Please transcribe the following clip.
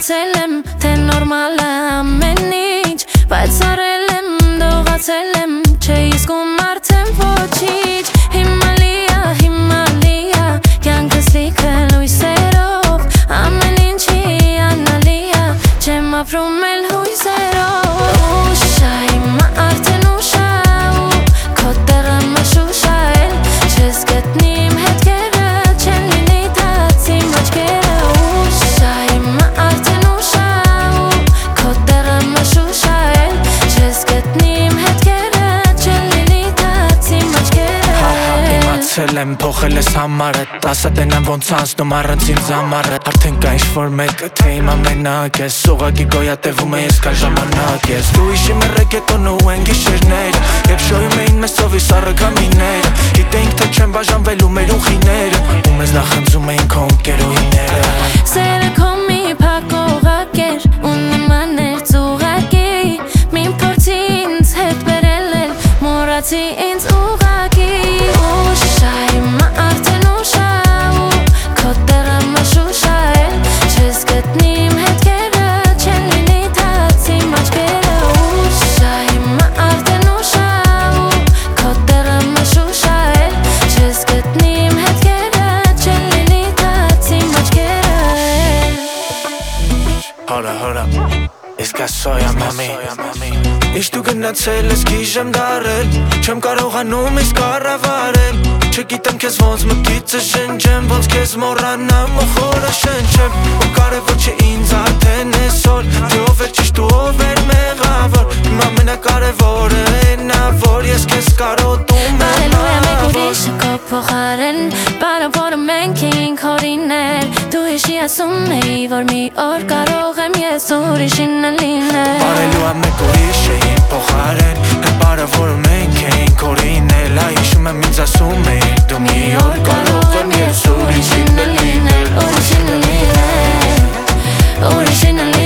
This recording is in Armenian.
Մտածել եմ, թե նորմալ է ամեն ինչ, բայց արել եմ, դողացել եմ, չէի զգում արդեն ոչինչ։ Հիմալիա, կյանքս լիքը լույսերով, ամեն ինչի անալիա, չեմ ապրում էլ հույսերով։ Ուշա, հիմա արդեն ուշա, քո տեղը մշուշա էլ, չես գտնի իմ հետքերը, չեն լինի դարձ իմ աչքերը։ Ուշա, հիմա արդեն ուշա, քո տեղը մշուշա էլ, չես գտնի իմ հետքերը, չեն լինի դարձ իմ աչքերը։ Իմացել եմ, փոխել ես համարդ, ասա տենեմ ոնց անցնում առանց ինձ ամառդ։ Արդեն կա ինչ-որ մեկը, թե իմ ամենակ ես, ուղղակի գոյատևում է ես կա ժամանակ ես։ Դու հիշի մեր ռեգետոնը ու են գիշերները, երբ շոյում էին մեզ ծովի սառը քամիները, գիտեինք թե չեն բաժանվելու մեր ուղիները, ու մեզ նախանձում էին քո ընկերուհիները։ Սերը քո մի փակ օղակ էր, ու նման էր ծուղակի, մին փորձի ինձ հետ բերել էլ, մոռացի ինձ ուղղակի։ Ուշա, հիմա արդեն ուշա, քո տեղը մշուշա էլ, չես գտնի իմ հետքերը, չեն լինի դարձ իմ աչքերը։ Ուշա, հիմա արդեն ուշա, քո տեղը մշուշա էլ, չես գտնի իմ հետքերը, չեն լինի դարձ իմ աչքերը։ Հորա, ես կասոյա մամի, Իշտ դու գնացել ես գիժեմ դարել, չեմ կարողանում իսկ առավարել, չգիտեմ քեզ ոնց մկիցը շնչեմ, ոնց քեզ մոռանամ ու խորը շնչեմ, ու կարևոր չէ ինձ արդեն այսօր, թե ով էր ճիշտ ու ով էր մեղավոր, իմ ամենակարևորը էն ա, որ ես քեզ կարոտում եմ։ Ալելույա մեկ ուրիշը քո փոխարեն, բանավորը մենք էինք հորինել, դու հիշի ասում էի, որ մի օր կարող եմ ես ուրիշինը լինել։ Ալելույա մեկ ուրիշ էին փոխարեն, բանավորը մենք էինք հորինել, հիշում եմ ինձ ասում էի, դու մի օր կարող եմ ես ուրիշինը լինել, ուրիշինը լինել, ուրիշինը լինել։